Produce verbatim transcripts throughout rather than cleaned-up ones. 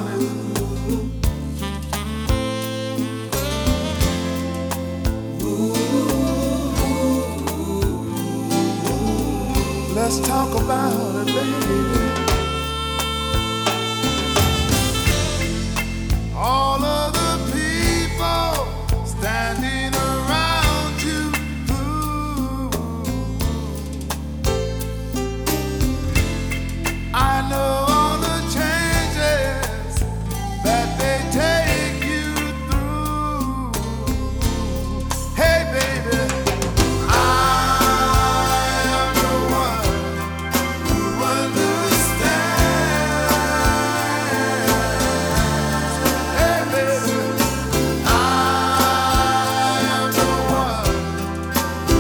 about it. Let's talk about it, baby. All of the people standing around you. I know all the changes that they take you through. Hey, baby, I am the one who understands. Hey, baby, I am the one who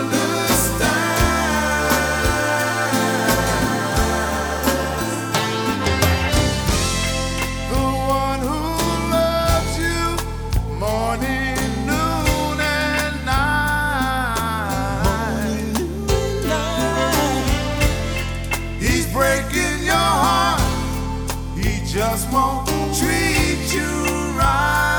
understands. The one who loves you morning, noon, and night. He's breaking your heart. He just won't treat you right.